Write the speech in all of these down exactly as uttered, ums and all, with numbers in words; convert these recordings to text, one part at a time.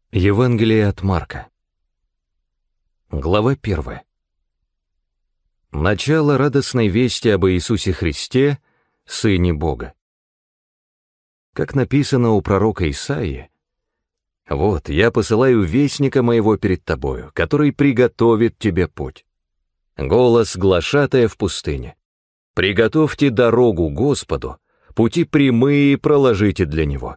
Евангелие от Марка. Глава первая. Начало радостной вести об Иисусе Христе, Сыне Бога. Как написано у пророка Исаии: «Вот, я посылаю вестника моего перед тобою, который приготовит тебе путь. Голос глашатая в пустыне. Приготовьте дорогу Господу, пути прямые проложите для Него».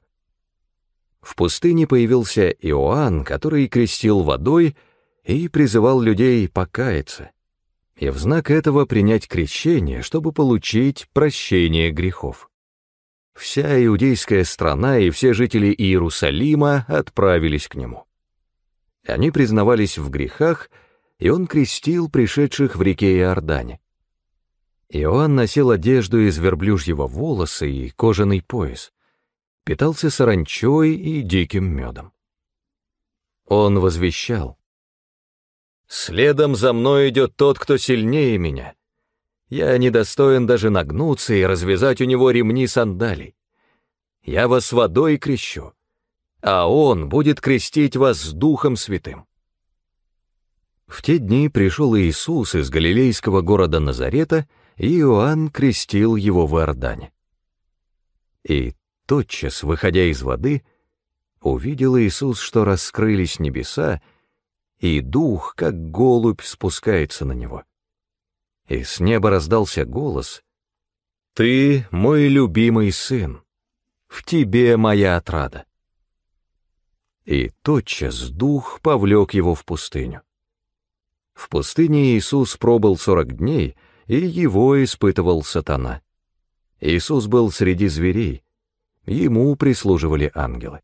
В пустыне появился Иоанн, который крестил водой и призывал людей покаяться, и в знак этого принять крещение, чтобы получить прощение грехов. Вся иудейская страна и все жители Иерусалима отправились к нему. Они признавались в грехах, и он крестил пришедших в реке Иордане. Иоанн носил одежду из верблюжьего волоса и кожаный пояс, питался саранчой и диким медом. Он возвещал: «Следом за мной идет тот, кто сильнее меня. Я недостоин даже нагнуться и развязать у него ремни сандалий. Я вас водой крещу, а он будет крестить вас Духом Святым». В те дни пришел Иисус из галилейского города Назарета, и Иоанн крестил его в Иордане. И тотчас, выходя из воды, увидел Иисус, что раскрылись небеса, и Дух, как голубь, спускается на него. И с неба раздался голос: «Ты мой любимый сын, в тебе моя отрада». И тотчас Дух повлек его в пустыню. В пустыне Иисус пробыл сорок дней, и его испытывал сатана. Иисус был среди зверей, ему прислуживали ангелы.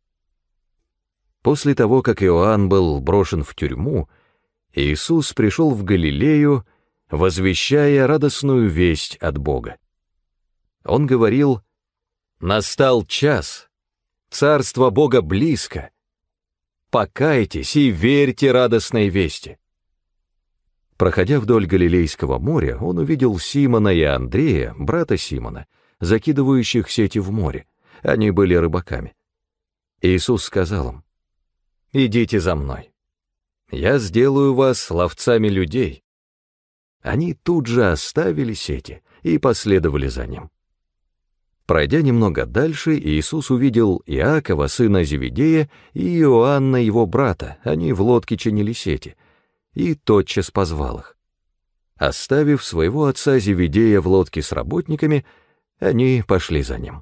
После того, как Иоанн был брошен в тюрьму, Иисус пришел в Галилею, возвещая радостную весть от Бога. Он говорил: «Настал час, царство Бога близко. Покайтесь и верьте радостной вести». Проходя вдоль Галилейского моря, он увидел Симона и Андрея, брата Симона, закидывающих сети в море. Они были рыбаками. Иисус сказал им: «Идите за мной. Я сделаю вас ловцами людей». Они тут же оставили сети и последовали за ним. Пройдя немного дальше, Иисус увидел Иакова, сына Зеведея, и Иоанна, его брата, они в лодке чинили сети, и тотчас позвал их. Оставив своего отца Зеведея в лодке с работниками, они пошли за ним.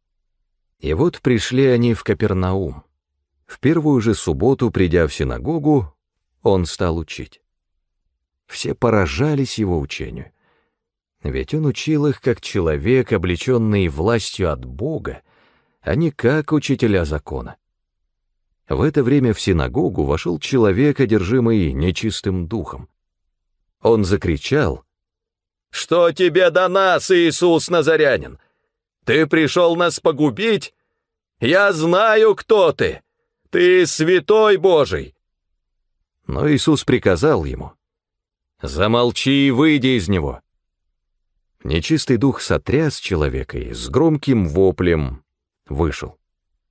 И вот пришли они в Капернаум. В первую же субботу, придя в синагогу, он стал учить. Все поражались его учению, ведь он учил их как человек, облеченный властью от Бога, а не как учителя закона. В это время в синагогу вошел человек, одержимый нечистым духом. Он закричал: «Что тебе до нас, Иисус Назарянин? Ты пришел нас погубить? Я знаю, кто ты! Ты святой Божий!» Но Иисус приказал ему: «Замолчи и выйди из него». Нечистый дух сотряс человека и с громким воплем вышел.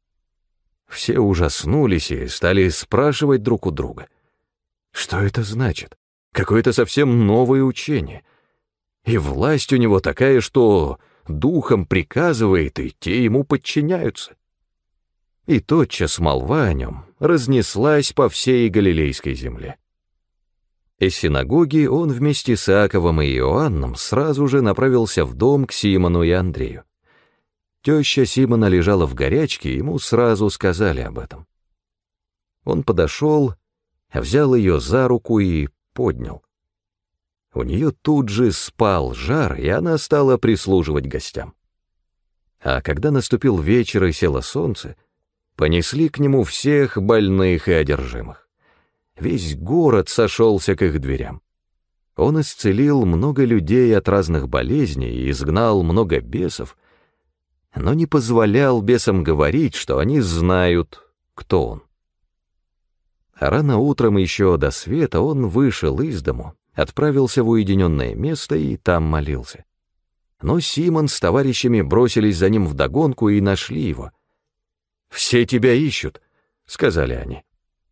Все ужаснулись и стали спрашивать друг у друга: что это значит? Какое-то совсем новое учение. И власть у него такая, что духом приказывает, и те ему подчиняются. И тотчас молва о нем разнеслась по всей Галилейской земле. Из синагоги он вместе с Иаковом и Иоанном сразу же направился в дом к Симону и Андрею. Теща Симона лежала в горячке, ему сразу сказали об этом. Он подошел, взял ее за руку и поднял. У нее тут же спал жар, и она стала прислуживать гостям. А когда наступил вечер и село солнце, понесли к нему всех больных и одержимых. Весь город сошелся к их дверям. Он исцелил много людей от разных болезней и изгнал много бесов, но не позволял бесам говорить, что они знают, кто он. А рано утром еще до света он вышел из дому, отправился в уединенное место и там молился. Но Симон с товарищами бросились за ним вдогонку и нашли его. «Все тебя ищут», — сказали они.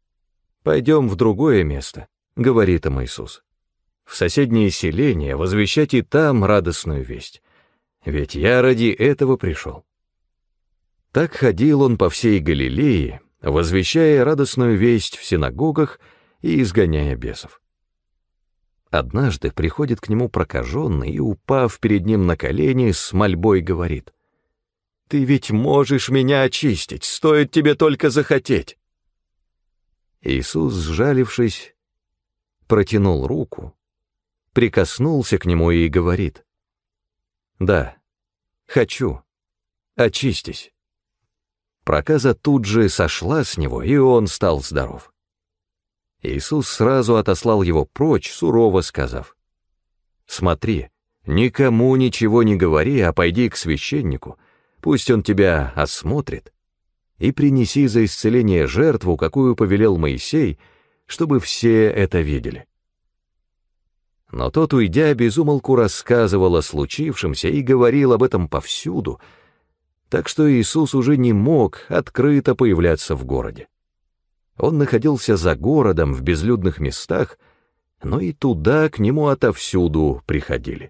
«Пойдем в другое место», — говорит им Иисус. «В соседнее селение возвещать и там радостную весть, ведь я ради этого пришел». Так ходил он по всей Галилее, возвещая радостную весть в синагогах и изгоняя бесов. Однажды приходит к нему прокаженный и, упав перед ним на колени, с мольбой говорит: «Ты ведь можешь меня очистить, стоит тебе только захотеть». Иисус, сжалившись, протянул руку, прикоснулся к нему и говорит: «Да, хочу, очистись». Проказа тут же сошла с него, и он стал здоров. Иисус сразу отослал его прочь, сурово сказав: «Смотри, никому ничего не говори, а пойди к священнику, пусть он тебя осмотрит, и принеси за исцеление жертву, какую повелел Моисей, чтобы все это видели». Но тот, уйдя, без умолку рассказывал о случившемся и говорил об этом повсюду, так что Иисус уже не мог открыто появляться в городе. Он находился за городом в безлюдных местах, но и туда к нему отовсюду приходили.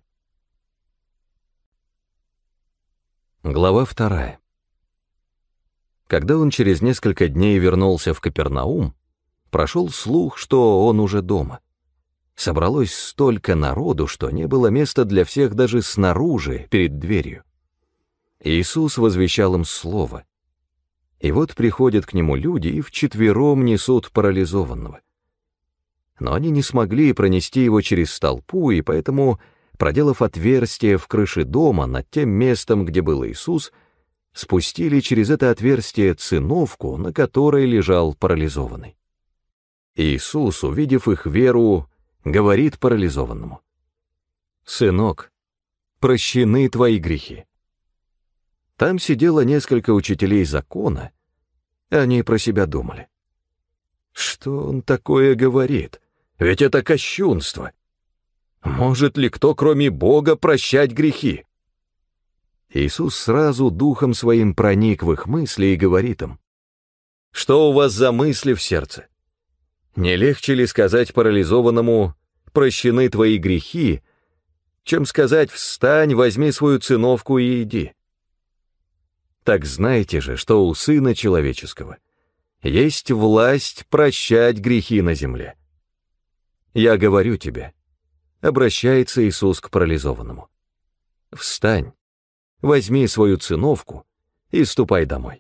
Глава вторая. Когда он через несколько дней вернулся в Капернаум, прошел слух, что он уже дома. Собралось столько народу, что не было места для всех даже снаружи, перед дверью. Иисус возвещал им слово. И вот приходят к нему люди и вчетвером несут парализованного. Но они не смогли пронести его через толпу, и поэтому, проделав отверстие в крыше дома над тем местом, где был Иисус, спустили через это отверстие циновку, на которой лежал парализованный. Иисус, увидев их веру, говорит парализованному: «Сынок, прощены твои грехи». Там сидело несколько учителей закона, они про себя думали: «Что он такое говорит? Ведь это кощунство! Может ли кто, кроме Бога, прощать грехи?» Иисус сразу духом своим проник в их мысли и говорит им: «Что у вас за мысли в сердце? Не легче ли сказать парализованному: прощены твои грехи, чем сказать: встань, возьми свою циновку и иди? Так знайте же, что у Сына Человеческого есть власть прощать грехи на земле. Я говорю тебе», — обращается Иисус к парализованному, «встань, возьми свою циновку и ступай домой».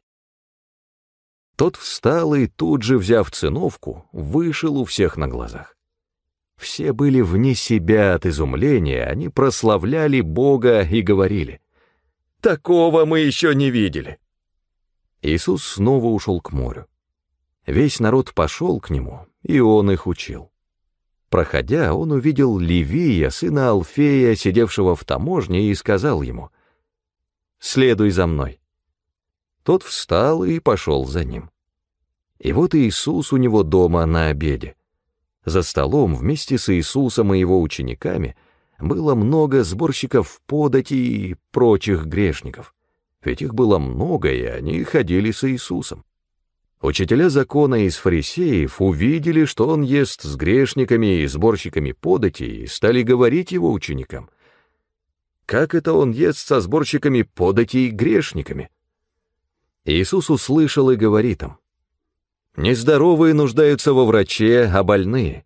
Тот встал и тут же, взяв циновку, вышел у всех на глазах. Все были вне себя от изумления, они прославляли Бога и говорили: «Такого мы еще не видели». Иисус снова ушел к морю. Весь народ пошел к нему, и он их учил. Проходя, он увидел Левия, сына Алфея, сидевшего в таможне, и сказал ему: «Следуй за мной». Тот встал и пошел за ним. И вот Иисус у него дома на обеде. За столом вместе с Иисусом и его учениками было много сборщиков подати и прочих грешников, ведь их было много, и они ходили с Иисусом. Учителя закона из фарисеев увидели, что он ест с грешниками и сборщиками подати, и стали говорить его ученикам: «Как это он ест со сборщиками подати и грешниками?» Иисус услышал и говорит им: «Нездоровые нуждаются во враче, а больные.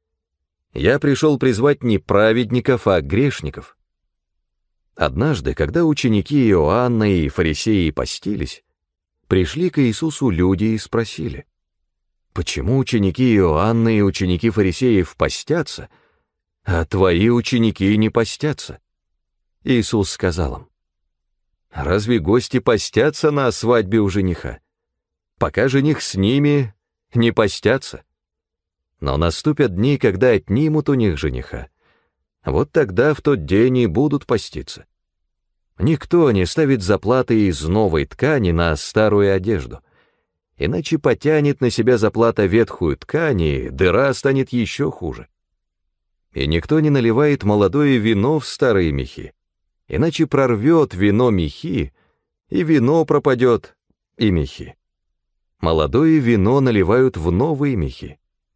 Я пришел призвать не праведников, а грешников». Однажды, когда ученики Иоанна и фарисеи постились, пришли к Иисусу люди и спросили: «Почему ученики Иоанна и ученики фарисеев постятся, а твои ученики не постятся?» Иисус сказал им: «Разве гости постятся на свадьбе у жениха? Пока жених с ними, не постятся. Но наступят дни, когда отнимут у них жениха. Вот тогда в тот день и будут поститься. Никто не ставит заплаты из новой ткани на старую одежду, иначе потянет на себя заплата ветхую ткань, и дыра станет еще хуже. И никто не наливает молодое вино в старые мехи, иначе прорвет вино мехи, и вино пропадет, и мехи. Молодое вино наливают в новые мехи,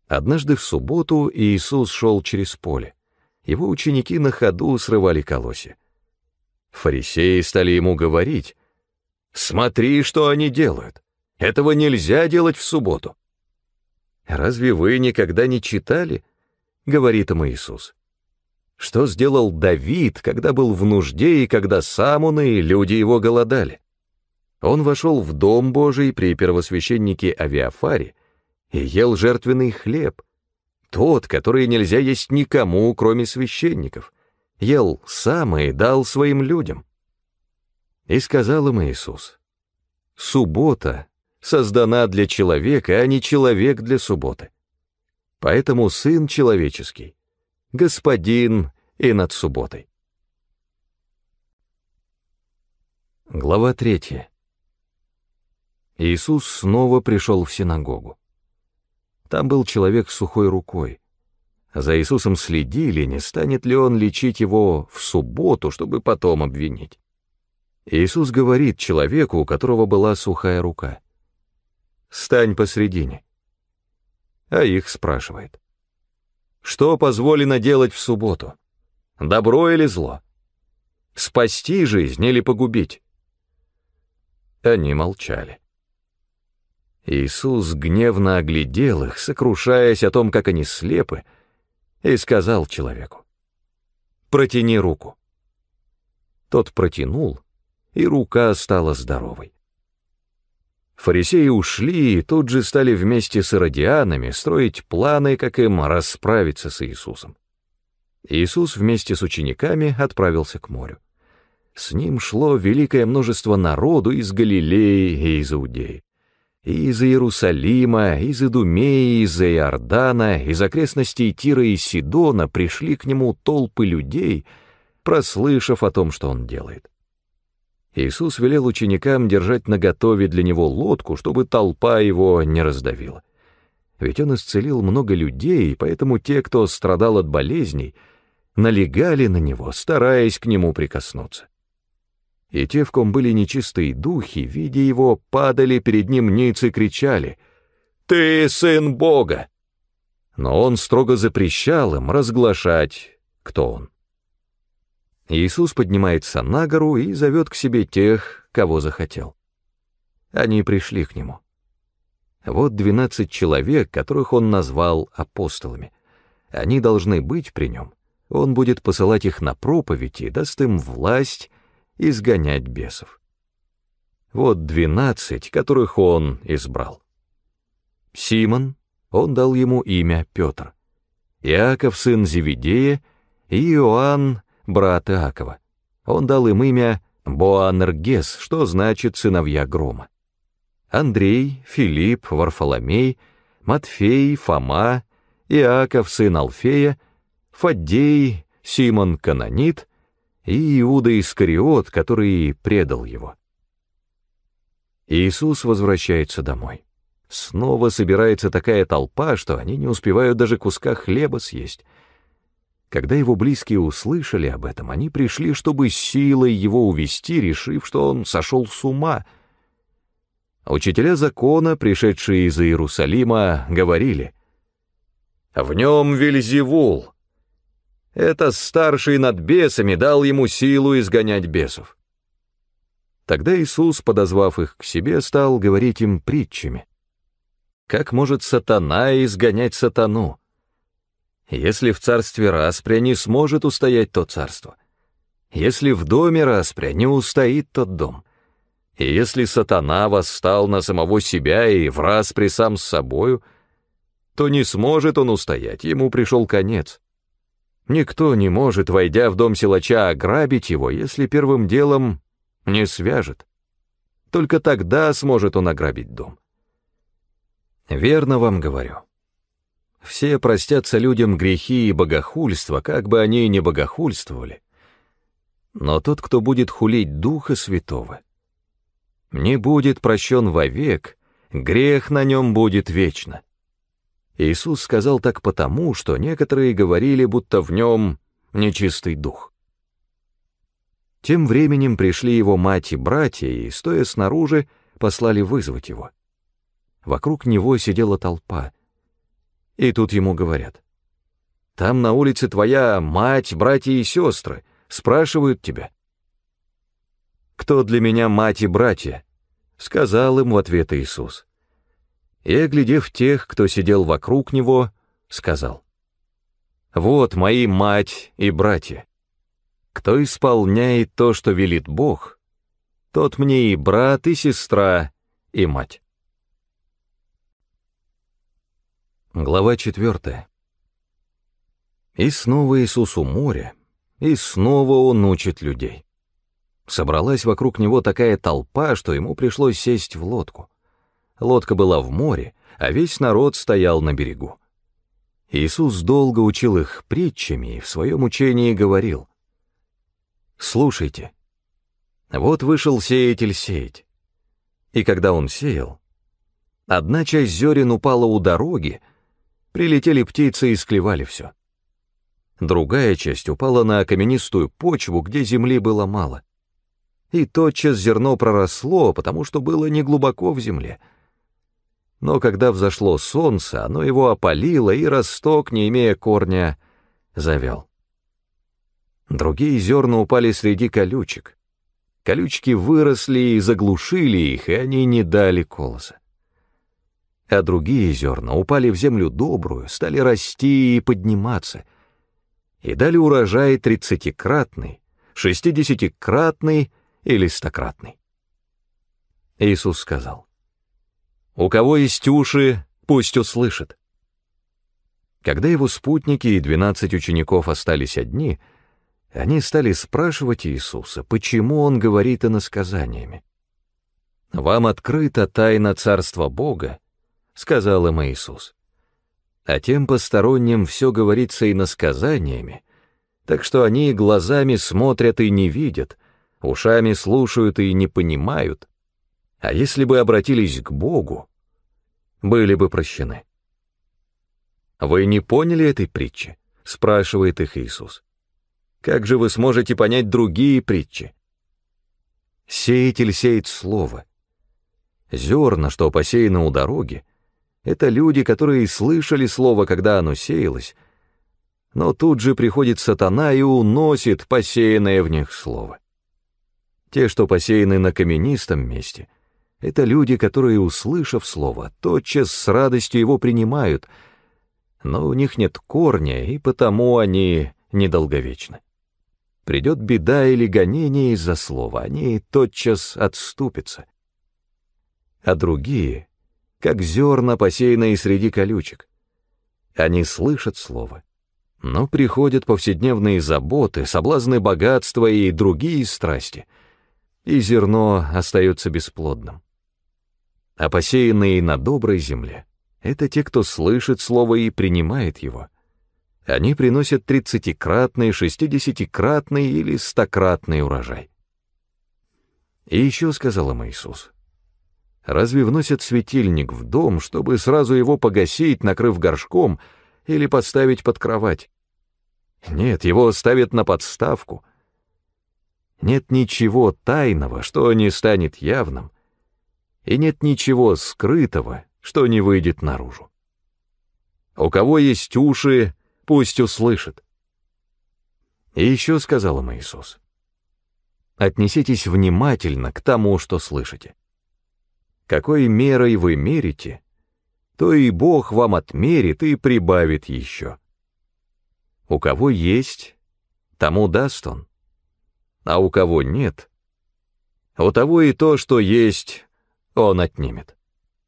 Однажды в субботу Иисус шел через поле. Его ученики на ходу срывали колосья. Фарисеи стали ему говорить: «Смотри, что они делают! Этого нельзя делать в субботу!» «Разве вы никогда не читали, — говорит им Иисус, — что сделал Давид, когда был в нужде и когда сам он и люди его голодали? Он вошел в дом Божий при первосвященнике Авиафаре и ел жертвенный хлеб, тот, который нельзя есть никому, кроме священников, ел сам и дал своим людям. И сказал им Иисус: суббота создана для человека, а не человек для субботы. Поэтому Сын Человеческий — Господин и над субботой». Глава третья. Иисус снова пришел в синагогу. Там был человек с сухой рукой. За Иисусом следили, не станет ли он лечить его в субботу, чтобы потом обвинить. Иисус говорит человеку, у которого была сухая рука: «Стань посредине». А их спрашивает: «Что позволено делать в субботу? Добро или зло? Спасти жизнь или погубить?» Они молчали. Иисус гневно оглядел их, сокрушаясь о том, как они слепы, и сказал человеку: «Протяни руку». Тот протянул, и рука стала здоровой. Фарисеи ушли и тут же стали вместе с иродианами строить планы, как им расправиться с Иисусом. Иисус вместе с учениками отправился к морю. С ним шло великое множество народу из Галилеи и из Иудеи, и из Иерусалима, из Идумеи, из Иордана, из окрестностей Тира и Сидона пришли к нему толпы людей, прослышав о том, что он делает. Иисус велел ученикам держать наготове для него лодку, чтобы толпа его не раздавила. Ведь он исцелил много людей, поэтому те, кто страдал от болезней, налегали на него, стараясь к нему прикоснуться. И те, в ком были нечистые духи, видя его, падали перед ним ниц и кричали: «Ты сын Бога!» Но он строго запрещал им разглашать, кто он. Иисус поднимается на гору и зовет к себе тех, кого захотел. Они пришли к нему. Вот двенадцать человек, которых он назвал апостолами. Они должны быть при нем. Он будет посылать их на проповедь и даст им власть изгонять бесов. Вот двенадцать, которых он избрал. Симон, он дал ему имя Петр, Иаков, сын Зеведея, и Иоанн, брат Иакова. Он дал им имя Боанергес, что значит «сыновья грома». Андрей, Филипп, Варфоломей, Матфей, Фома, Иаков, сын Алфея, Фаддей, Симон Кананит и Иуда Искариот, который предал его. Иисус возвращается домой. Снова собирается такая толпа, что они не успевают даже куска хлеба съесть. Когда его близкие услышали об этом, они пришли, чтобы силой его увести, решив, что он сошел с ума. Учителя закона, пришедшие из Иерусалима, говорили: «В нем Вельзевул. Это старший над бесами дал ему силу изгонять бесов». Тогда Иисус, подозвав их к себе, стал говорить им притчами. Как может сатана изгонять сатану? Если в царстве распря, не сможет устоять то царство. Если в доме распря, не устоит тот дом. И если сатана восстал на самого себя и в распре сам с собою, то не сможет он устоять, ему пришел конец. Никто не может, войдя в дом силача, ограбить его, если первым делом не свяжет. Только тогда сможет он ограбить дом. Верно вам говорю. Все простятся людям грехи и богохульство, как бы они ни богохульствовали. Но тот, кто будет хулить Духа Святого, не будет прощен вовек, грех на нем будет вечно. Иисус сказал так потому, что некоторые говорили, будто в нем нечистый дух. Тем временем пришли его мать и братья, и, стоя снаружи, послали вызвать его. Вокруг него сидела толпа. И тут ему говорят: «Там на улице твоя мать, братья и сестры, спрашивают тебя». «Кто для меня мать и братья?» — сказал им в ответ Иисус. И, оглядев тех, кто сидел вокруг него, сказал: «Вот мои мать и братья. Кто исполняет то, что велит Бог, тот мне и брат, и сестра, и мать». Глава четвертая. И снова Иисус у моря, и снова Он учит людей. Собралась вокруг Него такая толпа, что Ему пришлось сесть в лодку. Лодка была в море, а весь народ стоял на берегу. Иисус долго учил их притчами и в своем учении говорил: «Слушайте, вот вышел сеятель сеять, и когда он сеял, одна часть зерен упала у дороги, прилетели птицы и склевали все. Другая часть упала на каменистую почву, где земли было мало. И тотчас зерно проросло, потому что было неглубоко в земле. Но когда взошло солнце, оно его опалило, и росток, не имея корня, завял. Другие зерна упали среди колючек. Колючки выросли и заглушили их, и они не дали колоса. А другие зерна упали в землю добрую, стали расти и подниматься, и дали урожай тридцатикратный, шестидесятикратный или стократный». Иисус сказал: «У кого есть уши, пусть услышит». Когда его спутники и двенадцать учеников остались одни, они стали спрашивать Иисуса, почему Он говорит иносказаниями. «Вам открыта тайна Царства Бога», — сказал им Иисус, «а тем посторонним все говорится иносказаниями, так что они глазами смотрят и не видят, ушами слушают и не понимают, а если бы обратились к Богу, были бы прощены». «Вы не поняли этой притчи?» — спрашивает их Иисус. «Как же вы сможете понять другие притчи? Сеятель сеет слово. Зерна, что посеяно у дороги, это люди, которые слышали слово, когда оно сеялось, но тут же приходит сатана и уносит посеянное в них слово. Те, что посеяны на каменистом месте, это люди, которые, услышав слово, тотчас с радостью его принимают, но у них нет корня, и потому они недолговечны. Придет беда или гонение из-за слова, они тотчас отступятся. А другие, как зерна, посеянные среди колючек, они слышат слово, но приходят повседневные заботы, соблазны богатства и другие страсти, и зерно остается бесплодным. А посеянные на доброй земле — это те, кто слышит слово и принимает его. Они приносят тридцатикратный, шестидесятикратный или стократный урожай. И еще сказал им Иисус: «Разве вносят светильник в дом, чтобы сразу его погасить, накрыв горшком, или подставить под кровать? Нет, его ставят на подставку. Нет ничего тайного, что не станет явным, и нет ничего скрытого, что не выйдет наружу. У кого есть уши, пусть услышит». И еще сказал им Иисус: «Отнеситесь внимательно к тому, что слышите. Какой мерой вы мерите, то и Бог вам отмерит и прибавит еще. У кого есть, тому даст Он, а у кого нет, у того и то, что есть, Он отнимет».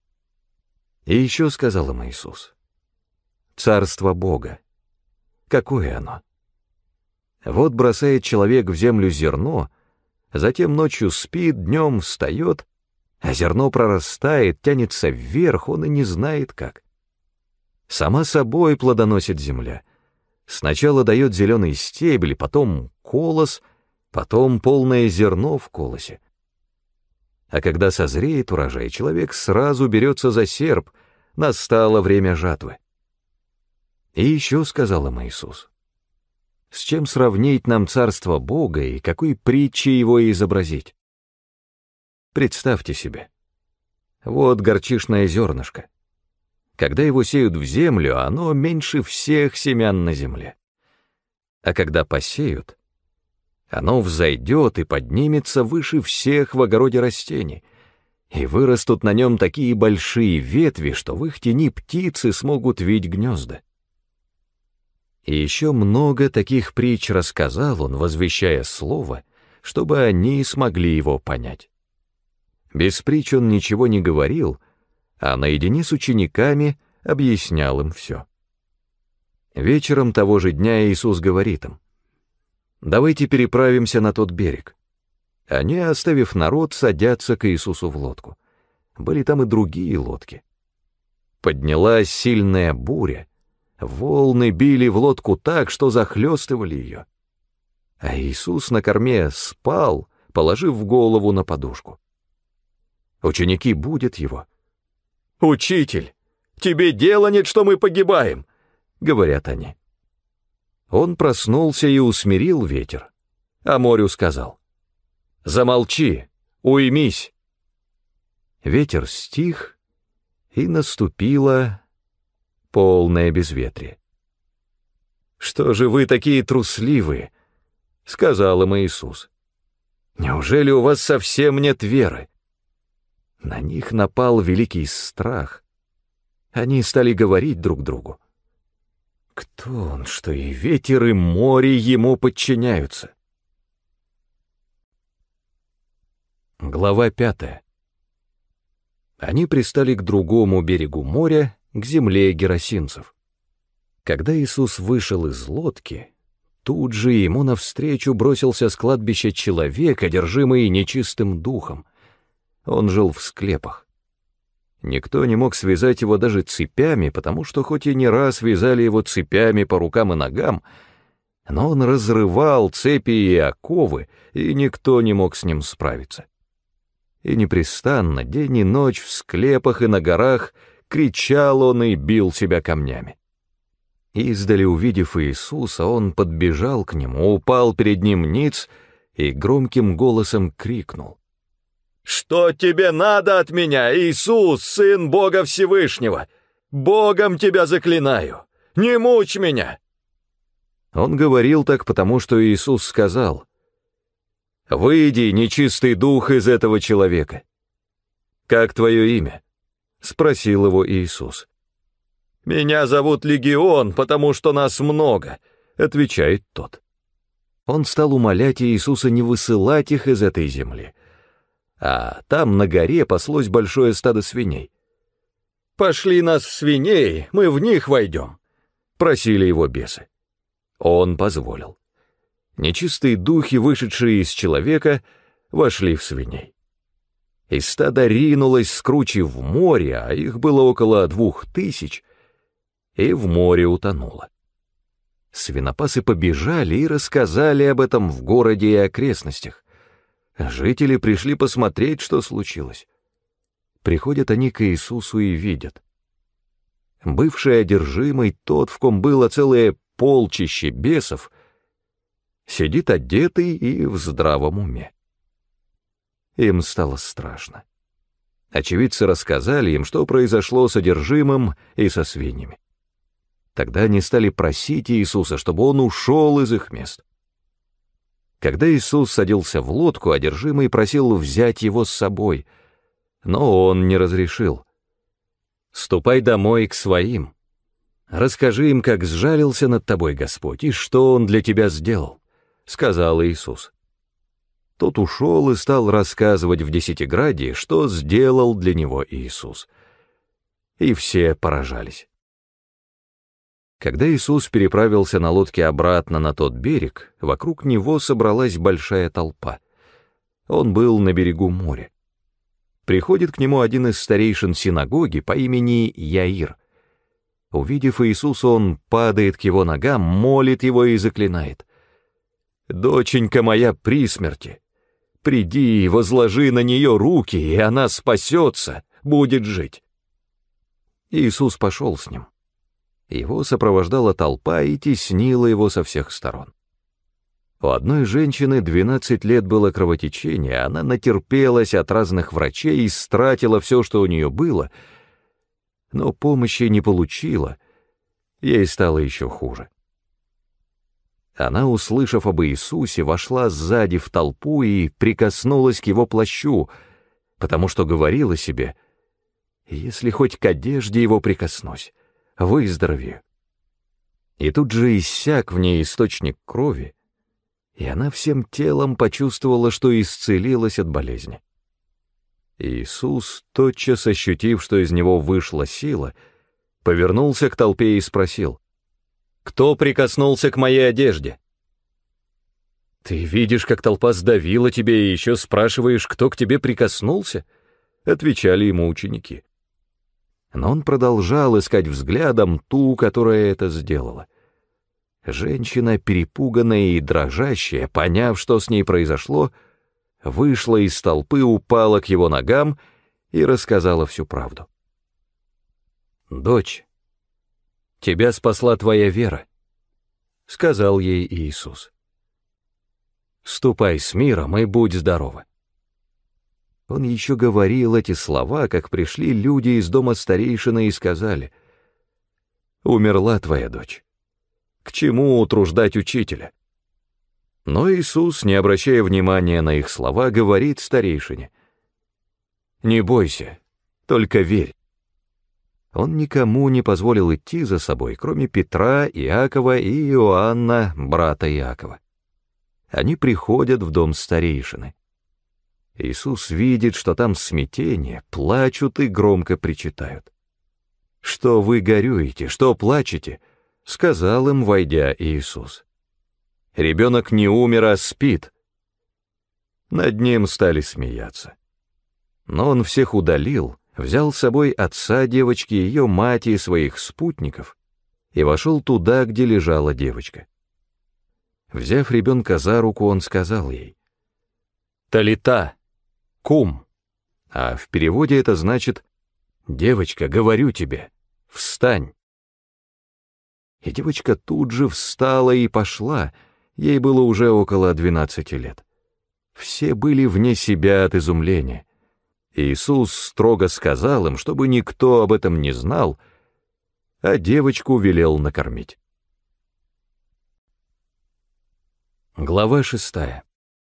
И еще сказал им Иисус: «Царство Бога, какое оно? Вот бросает человек в землю зерно, затем ночью спит, днем встает, а зерно прорастает, тянется вверх, он и не знает как. Сама собой плодоносит земля. Сначала дает зеленый стебель, потом колос, потом полное зерно в колосе. А когда созреет урожай, человек сразу берется за серп, настало время жатвы». И еще сказал им Иисус: «С чем сравнить нам Царство Бога и какой притчей его изобразить? Представьте себе, вот горчишное зернышко. Когда его сеют в землю, оно меньше всех семян на земле. А когда посеют, оно взойдет и поднимется выше всех в огороде растений, и вырастут на нем такие большие ветви, что в их тени птицы смогут вить гнезда. И еще много таких притч рассказал он, возвещая слово, чтобы они смогли его понять. Без притч он ничего не говорил, а наедине с учениками объяснял им все. Вечером того же дня Иисус говорит им: «Давайте переправимся на тот берег». Они, оставив народ, садятся к Иисусу в лодку. Были там и другие лодки. Поднялась сильная буря, волны били в лодку так, что захлестывали ее. А Иисус на корме спал, положив голову на подушку. Ученики будят его. «Учитель, тебе дела нет, что мы погибаем», — говорят они. Он проснулся и усмирил ветер, а морю сказал: «Замолчи, уймись». Ветер стих, и наступило полное безветрие. «Что же вы такие трусливые?» — сказал им Иисус. «Неужели у вас совсем нет веры?» На них напал великий страх. Они стали говорить друг другу: «Кто он, что и ветер, и море ему подчиняются?» Глава пятая. Они пристали к другому берегу моря, к земле герасинцев. Когда Иисус вышел из лодки, тут же ему навстречу бросился с кладбища человек, одержимый нечистым духом. Он жил в склепах. Никто не мог связать его даже цепями, потому что хоть и не раз вязали его цепями по рукам и ногам, но он разрывал цепи и оковы, и никто не мог с ним справиться. И непрестанно, день и ночь в склепах и на горах кричал он и бил себя камнями. Издали увидев Иисуса, он подбежал к нему, упал перед ним ниц и громким голосом крикнул: «Что тебе надо от меня, Иисус, Сын Бога Всевышнего? Богом тебя заклинаю! Не мучь меня!» Он говорил так, потому что Иисус сказал: «Выйди, нечистый дух, из этого человека». «Как твое имя?» — спросил его Иисус. «Меня зовут Легион, потому что нас много», — отвечает тот. Он стал умолять Иисуса не высылать их из этой земли. А там на горе паслось большое стадо свиней. «Пошли нас в свиней, мы в них войдем», — просили его бесы. Он позволил. Нечистые духи, вышедшие из человека, вошли в свиней. И стадо ринулось с кручи в море, а их было около двух тысяч, и в море утонуло. Свинопасы побежали и рассказали об этом в городе и окрестностях. Жители пришли посмотреть, что случилось. Приходят они к Иисусу и видят. Бывший одержимый, тот, в ком было целое полчище бесов, сидит одетый и в здравом уме. Им стало страшно. Очевидцы рассказали им, что произошло с одержимым и со свиньями. Тогда они стали просить Иисуса, чтобы он ушел из их мест. Когда Иисус садился в лодку, одержимый просил взять его с собой, но он не разрешил. «Ступай домой к своим. Расскажи им, как сжалился над тобой Господь, и что Он для тебя сделал», — сказал Иисус. Тот ушел и стал рассказывать в Десятиградии, что сделал для него Иисус. И все поражались. Когда Иисус переправился на лодке обратно на тот берег, вокруг него собралась большая толпа. Он был на берегу моря. Приходит к нему один из старейшин синагоги по имени Яир. Увидев Иисуса, он падает к его ногам, молит его и заклинает: «Доченька моя при смерти, приди и возложи на нее руки, и она спасется, будет жить». Иисус пошел с ним. Его сопровождала толпа и теснила его со всех сторон. У одной женщины двенадцать лет было кровотечение, она натерпелась от разных врачей и истратила все, что у нее было, но помощи не получила, ей стало еще хуже. Она, услышав об Иисусе, вошла сзади в толпу и прикоснулась к его плащу, потому что говорила себе: «Если хоть к одежде его прикоснусь, выздоровею». И тут же иссяк в ней источник крови, и она всем телом почувствовала, что исцелилась от болезни. Иисус, тотчас ощутив, что из него вышла сила, повернулся к толпе и спросил: «Кто прикоснулся к моей одежде?» «Ты видишь, как толпа сдавила тебя, и еще спрашиваешь, кто к тебе прикоснулся?» — отвечали ему ученики. Но он продолжал искать взглядом ту, которая это сделала. Женщина, перепуганная и дрожащая, поняв, что с ней произошло, вышла из толпы, упала к его ногам и рассказала всю правду. «Дочь, тебя спасла твоя вера», — сказал ей Иисус. «Ступай с миром и будь здорова». Он еще говорил эти слова, как пришли люди из дома старейшины и сказали: «Умерла твоя дочь. К чему утруждать учителя?» Но Иисус, не обращая внимания на их слова, говорит старейшине: «Не бойся, только верь». Он никому не позволил идти за собой, кроме Петра, Иакова и Иоанна, брата Иакова. Они приходят в дом старейшины. Иисус видит, что там смятение, плачут и громко причитают. «Что вы горюете, что плачете?» — сказал им, войдя, Иисус. «Ребенок не умер, а спит». Над ним стали смеяться. Но он всех удалил, взял с собой отца девочки, ее мать и своих спутников и вошел туда, где лежала девочка. Взяв ребенка за руку, он сказал ей: «Талита, кум», а в переводе это значит: «Девочка, говорю тебе, встань». И девочка тут же встала и пошла, ей было уже около двенадцати лет. Все были вне себя от изумления. Иисус строго сказал им, чтобы никто об этом не знал, а девочку велел накормить. Глава шестая.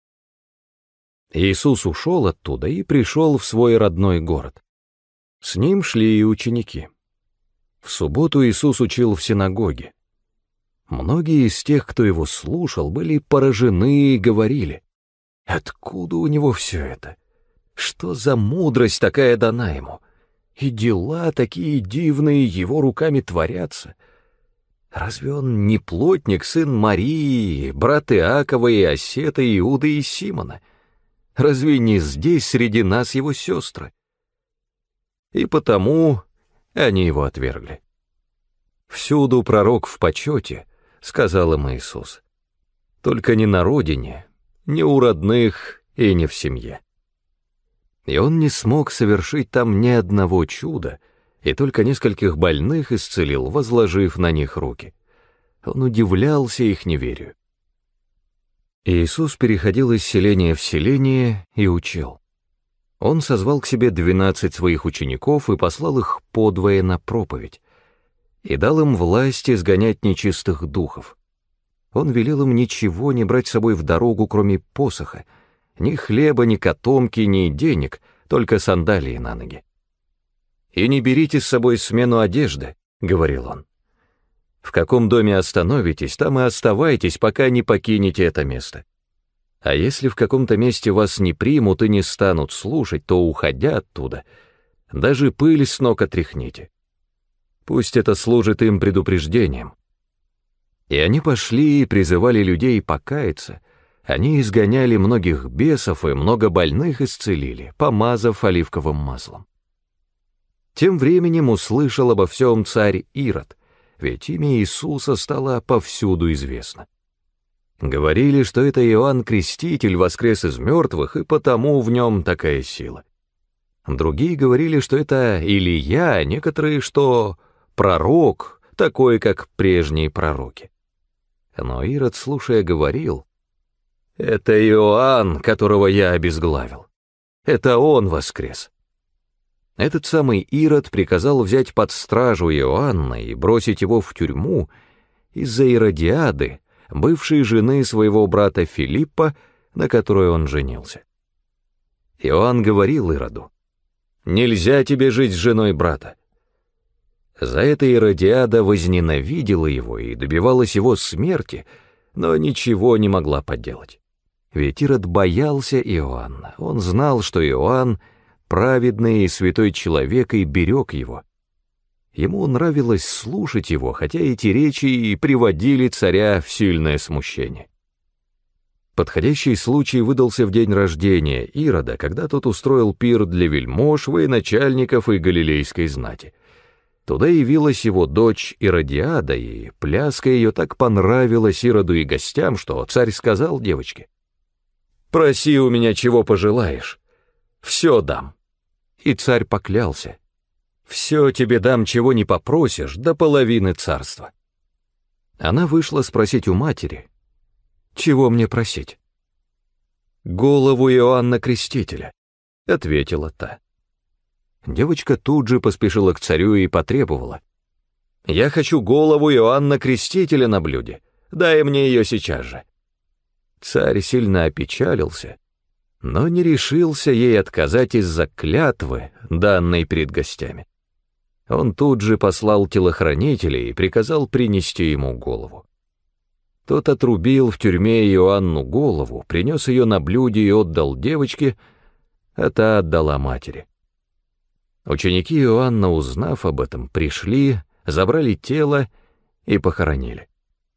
Иисус ушел оттуда и пришел в свой родной город. С ним шли и ученики. В субботу Иисус учил в синагоге. Многие из тех, кто его слушал, были поражены и говорили: «Откуда у него все это? Что за мудрость такая дана ему? И дела такие дивные его руками творятся. Разве он не плотник, сын Марии, брат Иакова и Осета, Иуды и Симона? Разве не здесь среди нас его сестры?» И потому они его отвергли. «Всюду пророк в почете», — сказал им Иисус, — «только не на родине, не у родных и не в семье». И он не смог совершить там ни одного чуда, и только нескольких больных исцелил, возложив на них руки. Он удивлялся их неверию. Иисус переходил из селения в селение и учил. Он созвал к себе двенадцать своих учеников и послал их подвое на проповедь, и дал им власть изгонять нечистых духов. Он велел им ничего не брать с собой в дорогу, кроме посоха, ни хлеба, ни котомки, ни денег, только сандалии на ноги. «И не берите с собой смену одежды», — говорил он. «В каком доме остановитесь, там и оставайтесь, пока не покинете это место. А если в каком-то месте вас не примут и не станут слушать, то, уходя оттуда, даже пыль с ног отряхните. Пусть это служит им предупреждением». И они пошли и призывали людей покаяться. Они изгоняли многих бесов и много больных исцелили, помазав оливковым маслом. Тем временем услышал обо всем царь Ирод, ведь имя Иисуса стало повсюду известно. Говорили, что это Иоанн Креститель воскрес из мертвых, и потому в нем такая сила. Другие говорили, что это Илия, а некоторые, что пророк, такой, как прежние пророки. Но Ирод, слушая, говорил: «Это Иоанн, которого я обезглавил. Это он воскрес». Этот самый Ирод приказал взять под стражу Иоанна и бросить его в тюрьму из-за Иродиады, бывшей жены своего брата Филиппа, на которой он женился. Иоанн говорил Ироду: «Нельзя тебе жить с женой брата». За это Иродиада возненавидела его и добивалась его смерти, но ничего не могла поделать. Ведь Ирод боялся Иоанна, он знал, что Иоанн — праведный и святой человек, и берег его. Ему нравилось слушать его, хотя эти речи и приводили царя в сильное смущение. Подходящий случай выдался в день рождения Ирода, когда тот устроил пир для вельмож, военачальников и галилейской знати. Туда явилась его дочь Иродиада, и пляска ее так понравилась Ироду и гостям, что царь сказал девочке: «Проси у меня, чего пожелаешь, все дам». И царь поклялся: «Все тебе дам, чего не попросишь, до половины царства». Она вышла спросить у матери: «Чего мне просить?» «Голову Иоанна Крестителя», — ответила та. Девочка тут же поспешила к царю и потребовала: «Я хочу голову Иоанна Крестителя на блюде, дай мне ее сейчас же». Царь сильно опечалился, но не решился ей отказать из-за клятвы, данной перед гостями. Он тут же послал телохранителей и приказал принести ему голову. Тот отрубил в тюрьме Иоанну голову, принес ее на блюде и отдал девочке, а та отдала матери. Ученики Иоанна, узнав об этом, пришли, забрали тело и похоронили.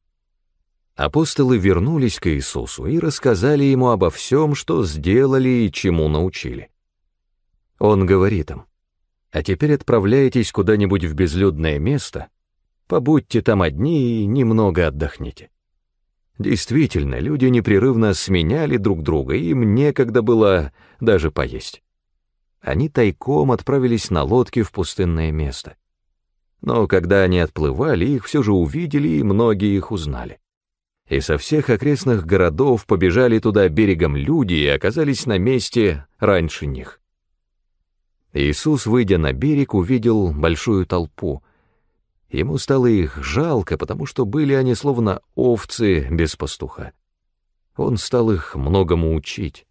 Апостолы вернулись к Иисусу и рассказали ему обо всем, что сделали и чему научили. Он говорит им: «А теперь отправляйтесь куда-нибудь в безлюдное место, побудьте там одни и немного отдохните». Действительно, люди непрерывно сменяли друг друга, и им некогда было даже поесть. Они тайком отправились на лодке в пустынное место. Но когда они отплывали, их все же увидели, и многие их узнали. И со всех окрестных городов побежали туда берегом люди и оказались на месте раньше них. Иисус, выйдя на берег, увидел большую толпу. Ему стало их жалко, потому что были они словно овцы без пастуха. Он стал их многому учить.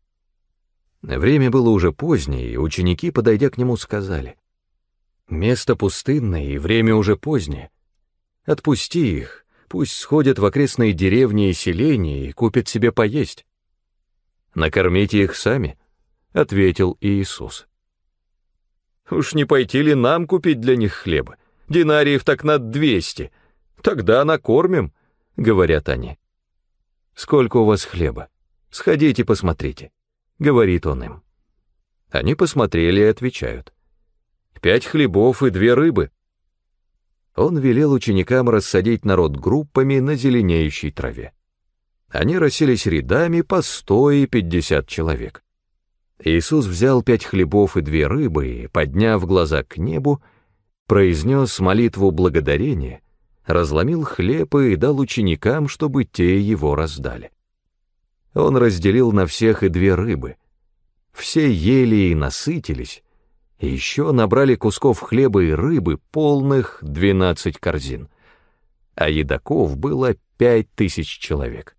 Время было уже позднее, и ученики, подойдя к нему, сказали: «Место пустынное, и время уже позднее. Отпусти их, пусть сходят в окрестные деревни и селения и купят себе поесть». «Накормите их сами», — ответил Иисус. «Уж не пойти ли нам купить для них хлеба? Динариев так на двести. Тогда накормим», — говорят они. «Сколько у вас хлеба? Сходите, посмотрите», — говорит он им. Они посмотрели и отвечают: «Пять хлебов и две рыбы». Он велел ученикам рассадить народ группами на зеленеющей траве. Они расселись рядами по сто и пятьдесят человек. Иисус взял пять хлебов и две рыбы и, подняв глаза к небу, произнес молитву благодарения, разломил хлеб и дал ученикам, чтобы те его раздали. Он разделил на всех и две рыбы. Все ели и насытились, и еще набрали кусков хлеба и рыбы полных двенадцать корзин, а едоков было пять тысяч человек.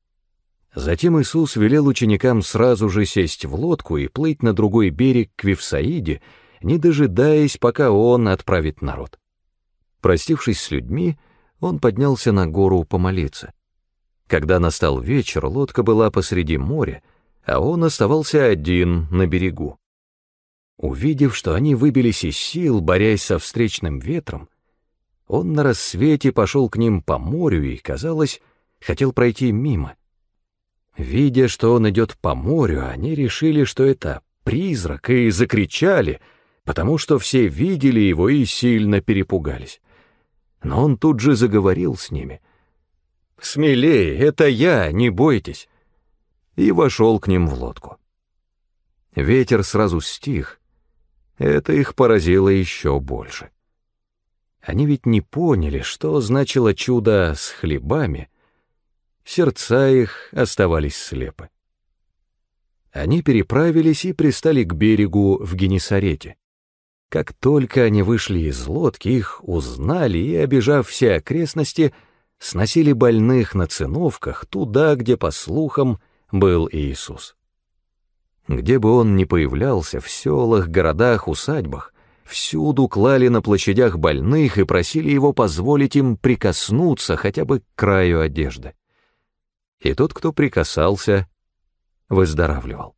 Затем Иисус велел ученикам сразу же сесть в лодку и плыть на другой берег к Вифсаиде, не дожидаясь, пока он отправит народ. Простившись с людьми, он поднялся на гору помолиться. Когда настал вечер, лодка была посреди моря, а он оставался один на берегу. Увидев, что они выбились из сил, борясь со встречным ветром, он на рассвете пошел к ним по морю и, казалось, хотел пройти мимо. Видя, что он идет по морю, они решили, что это призрак, и закричали, потому что все видели его и сильно перепугались. Но он тут же заговорил с ними: «Смелее, это я, не бойтесь!» И вошел к ним в лодку. Ветер сразу стих. Это их поразило еще больше. Они ведь не поняли, что значило чудо с хлебами. Сердца их оставались слепы. Они переправились и пристали к берегу в Генесарете. Как только они вышли из лодки, их узнали и, обежав все окрестности, сносили больных на циновках туда, где, по слухам, был Иисус. Где бы он ни появлялся, в селах, городах, усадьбах, всюду клали на площадях больных и просили его позволить им прикоснуться хотя бы к краю одежды. И тот, кто прикасался, выздоравливал.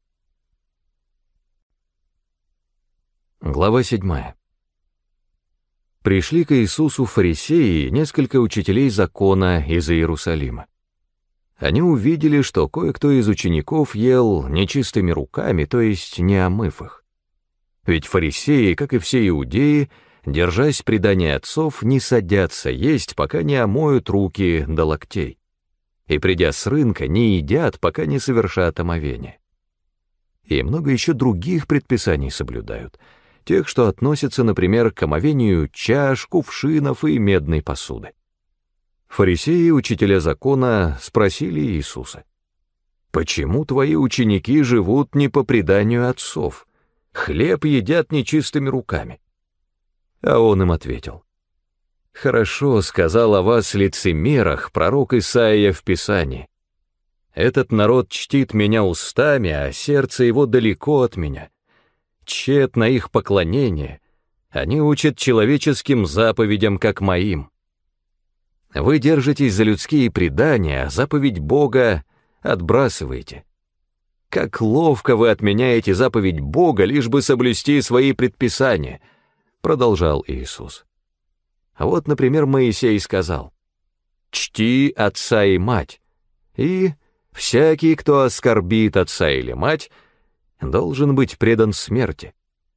Глава седьмая. Пришли к Иисусу фарисеи и несколько учителей закона из Иерусалима. Они увидели, что кое-кто из учеников ел нечистыми руками, то есть не омыв их. Ведь фарисеи, как и все иудеи, держась предания отцов, не садятся есть, пока не омоют руки до локтей. И, придя с рынка, не едят, пока не совершат омовение. И много еще других предписаний соблюдают, тех, что относятся, например, к омовению чаш, кувшинов и медной посуды. Фарисеи, учителя закона, спросили Иисуса: «Почему твои ученики живут не по преданию отцов? Хлеб едят нечистыми руками». А он им ответил: «Хорошо сказал о вас, лицемерах, пророк Исаия в Писании. Этот народ чтит меня устами, а сердце его далеко от меня. Тщетно их поклонение, они учат человеческим заповедям, как моим. Вы держитесь за людские предания, а заповедь Бога отбрасываете. Как ловко вы отменяете заповедь Бога, лишь бы соблюсти свои предписания», — продолжал Иисус. А вот, например, Моисей сказал: «Чти отца и мать», и «всякий, кто оскорбит отца или мать, должен быть предан смерти».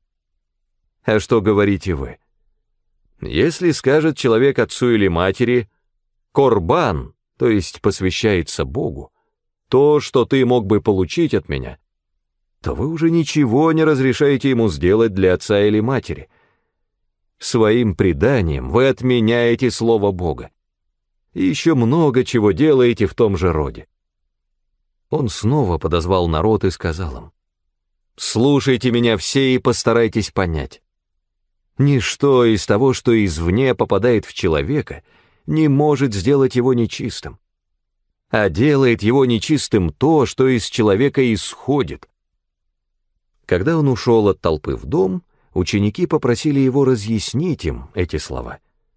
А что говорите вы? Если скажет человек отцу или матери: «Корбан», то есть посвящается Богу, то, что ты мог бы получить от меня, то вы уже ничего не разрешаете ему сделать для отца или матери. Своим преданием вы отменяете слово Бога. И еще много чего делаете в том же роде. Он снова подозвал народ и сказал им: «Слушайте меня все и постарайтесь понять. Ничто из того, что извне попадает в человека, не может сделать его нечистым, а делает его нечистым то, что из человека исходит». Когда он ушел от толпы в дом, ученики попросили его разъяснить им эти слова.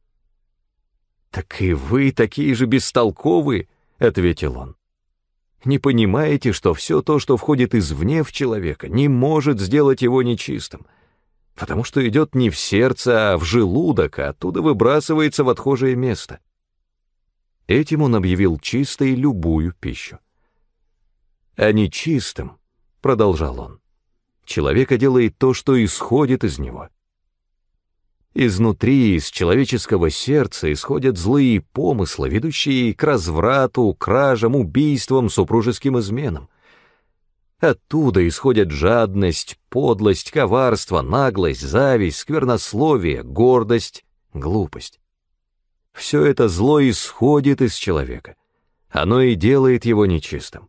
«Так и вы такие же бестолковые», — ответил он. «Не понимаете, что все то, что входит извне в человека, не может сделать его нечистым, потому что идет не в сердце, а в желудок, а оттуда выбрасывается в отхожее место». Этим он объявил чистой любую пищу. «А нечистым», — продолжал он, — «человека делает то, что исходит из него. Изнутри, из человеческого сердца исходят злые помыслы, ведущие к разврату, кражам, убийствам, супружеским изменам. Оттуда исходят жадность, подлость, коварство, наглость, зависть, сквернословие, гордость, глупость. Все это зло исходит из человека. Оно и делает его нечистым».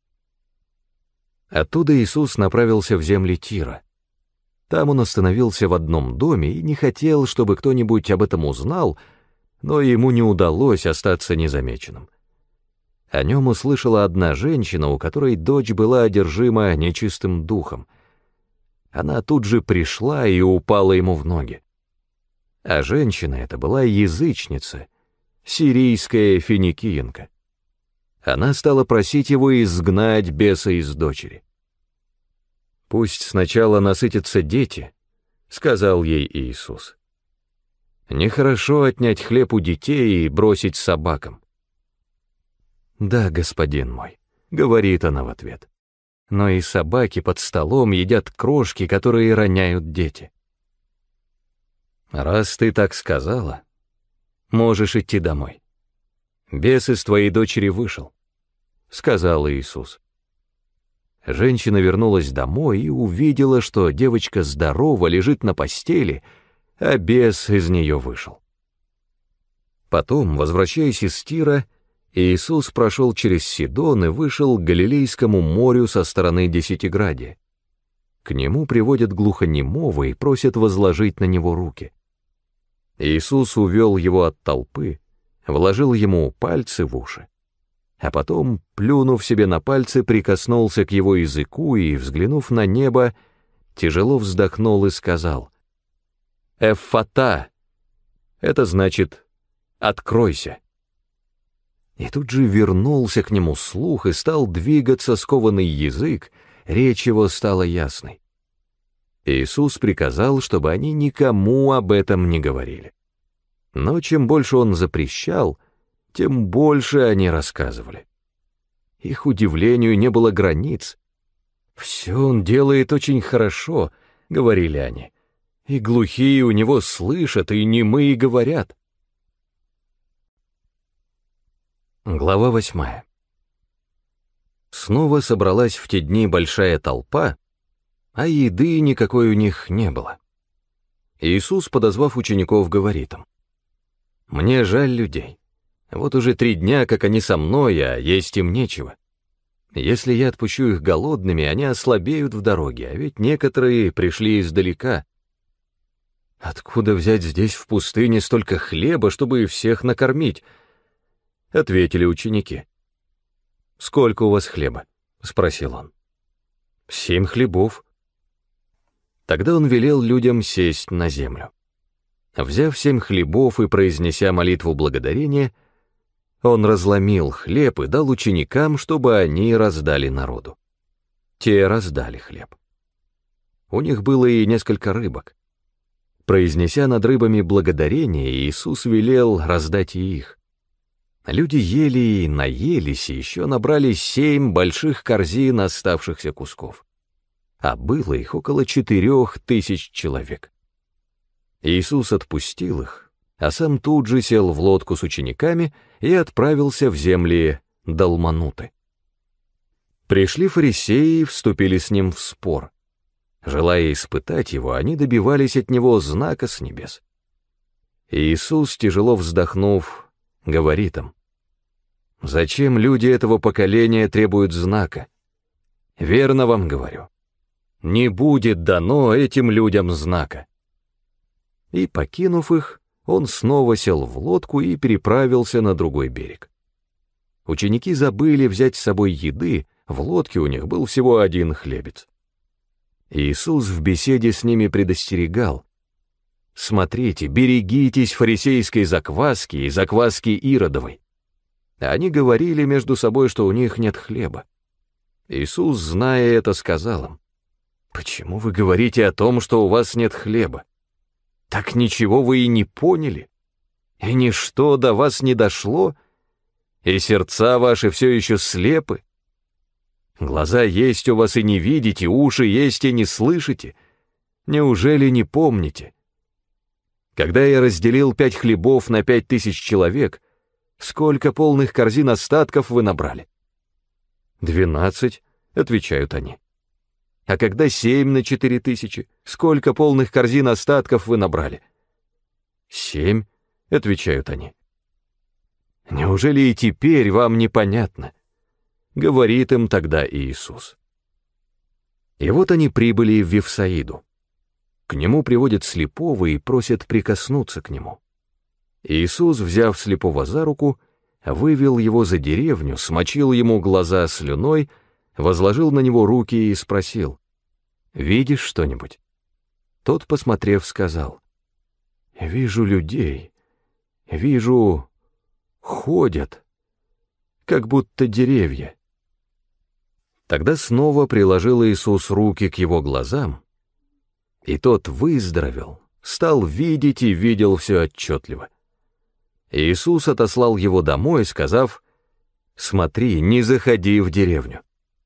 Оттуда Иисус направился в земли Тира. Там он остановился в одном доме и не хотел, чтобы кто-нибудь об этом узнал, но ему не удалось остаться незамеченным. О нем услышала одна женщина, у которой дочь была одержима нечистым духом. Она тут же пришла и упала ему в ноги. А женщина эта была язычница, сирийская финикиянка. Она стала просить его изгнать беса из дочери. «Пусть сначала насытятся дети», — сказал ей Иисус. «Нехорошо отнять хлеб у детей и бросить собакам». «Да, господин мой», — говорит она в ответ, — «но и собаки под столом едят крошки, которые роняют дети». «Раз ты так сказала, можешь идти домой. Бес из твоей дочери вышел», — сказал Иисус. Женщина вернулась домой и увидела, что девочка здорова, лежит на постели, а бес из нее вышел. Потом, возвращаясь из Тира, Иисус прошел через Сидон и вышел к Галилейскому морю со стороны Десятиградия. К нему приводят глухонемого и просят возложить на него руки. Иисус увел его от толпы, вложил ему пальцы в уши, а потом, плюнув себе на пальцы, прикоснулся к его языку и, взглянув на небо, тяжело вздохнул и сказал: «Эффата!» Это значит «откройся». И тут же вернулся к нему слух, и стал двигаться скованный язык, речь его стала ясной. Иисус приказал, чтобы они никому об этом не говорили. Но чем больше он запрещал, тем больше они рассказывали. Их удивлению не было границ. «Все он делает очень хорошо», — говорили они, — «и глухие у него слышат, и немые говорят». Глава восьмая. Снова собралась в те дни большая толпа, а еды никакой у них не было. Иисус, подозвав учеников, говорит им: «Мне жаль людей. Вот уже три дня, как они со мной, а есть им нечего. Если я отпущу их голодными, они ослабеют в дороге, а ведь некоторые пришли издалека. Откуда взять здесь в пустыне столько хлеба, чтобы всех накормить?» Ответили ученики. «Сколько у вас хлеба?» — спросил он. «Семь хлебов». Тогда он велел людям сесть на землю. Взяв семь хлебов и произнеся молитву благодарения, он разломил хлеб и дал ученикам, чтобы они раздали народу. Те раздали хлеб. У них было и несколько рыбок. Произнеся над рыбами благодарение, Иисус велел раздать и их. Люди ели и наелись, и еще набрали семь больших корзин оставшихся кусков. А было их около четырех тысяч человек. Иисус отпустил их, а сам тут же сел в лодку с учениками и отправился в земли Далмануты. Пришли фарисеи и вступили с ним в спор. Желая испытать его, они добивались от него знака с небес. Иисус, тяжело вздохнув, говорит им: «Зачем люди этого поколения требуют знака? Верно вам говорю, не будет дано этим людям знака». И, покинув их, он снова сел в лодку и переправился на другой берег. Ученики забыли взять с собой еды, в лодке у них был всего один хлебец. Иисус в беседе с ними предостерегал: «Смотрите, берегитесь фарисейской закваски и закваски Иродовой». Они говорили между собой, что у них нет хлеба. Иисус, зная это, сказал им: «Почему вы говорите о том, что у вас нет хлеба? Так ничего вы и не поняли, и ничто до вас не дошло, и сердца ваши все еще слепы. Глаза есть у вас и не видите, уши есть и не слышите. Неужели не помните? Когда я разделил пять хлебов на пять тысяч человек, сколько полных корзин остатков вы набрали?» «Двенадцать», — отвечают они. «А когда семь на четыре тысячи, сколько полных корзин остатков вы набрали?» «Семь», — отвечают они. «Неужели и теперь вам непонятно?» — говорит им тогда Иисус. И вот они прибыли в Вифсаиду. К нему приводят слепого и просят прикоснуться к нему. Иисус, взяв слепого за руку, вывел его за деревню, смочил ему глаза слюной, возложил на него руки и спросил: «Видишь что-нибудь?» Тот, посмотрев, сказал: «Вижу людей, вижу, ходят, как будто деревья». Тогда снова приложил Иисус руки к его глазам, и тот выздоровел, стал видеть и видел все отчетливо. Иисус отослал его домой, сказав: «Смотри, не заходи в деревню».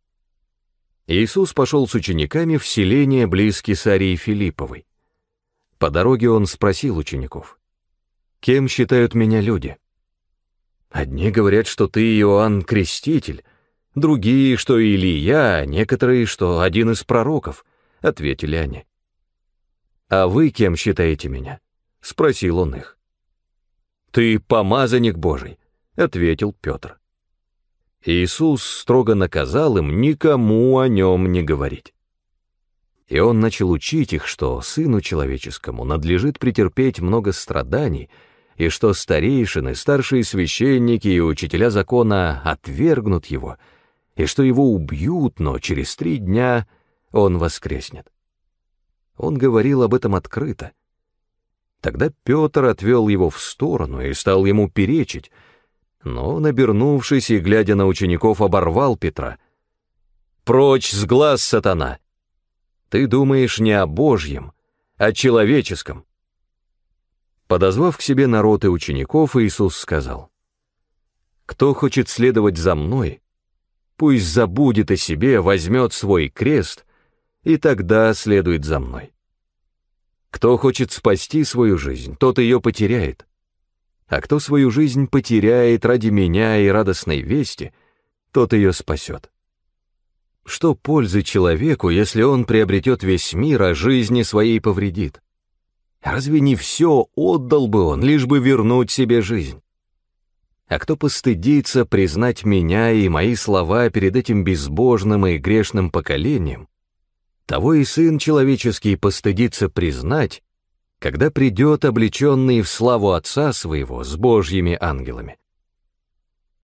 Иисус пошел с учениками в селение близ Кесарии Филипповой. По дороге он спросил учеников: «Кем считают меня люди? Одни говорят, что ты Иоанн Креститель, другие, что Илия, а некоторые, что один из пророков», — ответили они. «А вы кем считаете меня?» — спросил он их. «Ты помазанник Божий», — ответил Петр. Иисус строго наказал им никому о нем не говорить. И он начал учить их, что Сыну Человеческому надлежит претерпеть много страданий, и что старейшины, старшие священники и учителя закона отвергнут его, и что его убьют, но через три дня он воскреснет. Он говорил об этом открыто. Тогда Петр отвел его в сторону и стал ему перечить, но он, обернувшись и глядя на учеников, оборвал Петра. «Прочь с глаз, сатана! Ты думаешь не о Божьем, а о человеческом». Подозвав к себе народ и учеников, Иисус сказал: «Кто хочет следовать за мной, пусть забудет о себе, возьмет свой крест, и тогда следует за мной. Кто хочет спасти свою жизнь, тот ее потеряет, а кто свою жизнь потеряет ради меня и радостной вести, тот ее спасет. Что пользы человеку, если он приобретет весь мир, а жизни своей повредит? Разве не все отдал бы он, лишь бы вернуть себе жизнь? А кто постыдится признать меня и мои слова перед этим безбожным и грешным поколением, того и Сын Человеческий постыдится признать, когда придет облеченный в славу Отца Своего с Божьими ангелами».